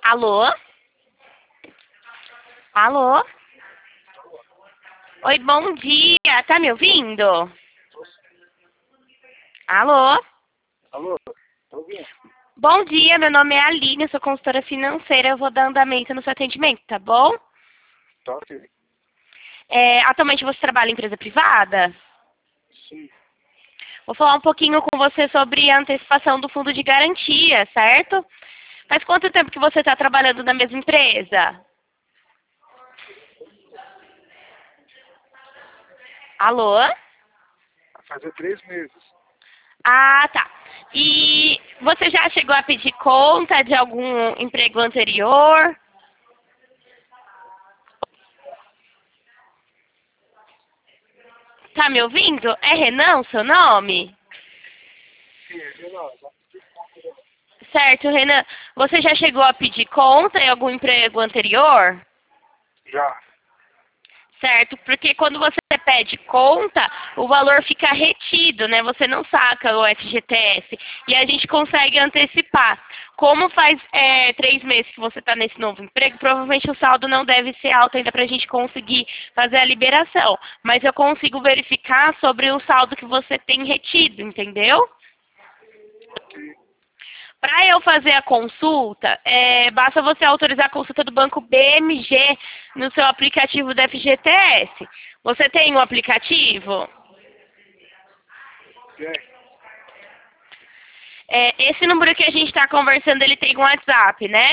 Alô? Alô? Oi, bom dia. Tá me ouvindo? Alô? Alô, tá ouvindo? Bom dia, meu nome é Aline, eu sou consultora financeira. Eu vou dar andamento no seu atendimento, tá bom? Tá ok. Atualmente você trabalha em empresa privada? Sim. Vou falar um pouquinho com você sobre a antecipação do fundo de garantia, certo? Faz quanto tempo que você está trabalhando na mesma empresa? Alô? Vai fazer 3 meses. Ah, tá. E você já chegou a pedir conta de algum emprego anterior? Tá me ouvindo? É Renan o seu nome? Sim, não, Certo, Renan. Você já chegou a pedir conta em algum emprego anterior? já. Certo, porque quando você pede conta, o valor fica retido, né? Você não saca o FGTS. E a gente consegue antecipar. Como faz 3 meses que você está nesse novo emprego, provavelmente o saldo não deve ser alto ainda para a gente conseguir fazer a liberação. Mas eu consigo verificar sobre o saldo que você tem retido, entendeu? Ok. Para eu fazer a consulta, basta você autorizar a consulta do banco BMG no seu aplicativo do FGTS. Você tem um aplicativo? Tem. Esse número que a gente está conversando, ele tem um WhatsApp, né?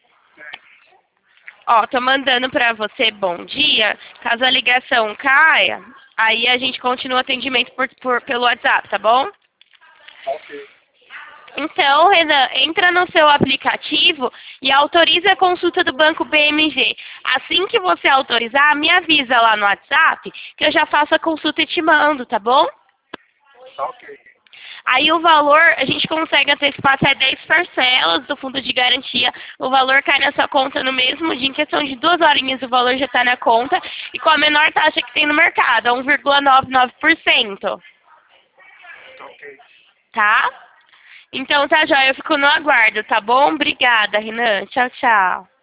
Ó, tô mandando para você bom dia. Caso a ligação caia, aí a gente continua o atendimento pelo WhatsApp, tá bom? Ok. Então, Renan, entra no seu aplicativo e autoriza a consulta do Banco BMG. Assim que você autorizar, me avisa lá no WhatsApp que eu já faço a consulta e te mando, tá bom? Tá ok. Aí o valor, a gente consegue antecipar até 10 parcelas do fundo de garantia. O valor cai na sua conta no mesmo dia, em questão de 2 horinhas o valor já está na conta. E com a menor taxa que tem no mercado, 1,99%. Tá ok. Tá? Então tá, joia, eu fico no aguardo, tá bom? Obrigada, Renan. Tchau, tchau.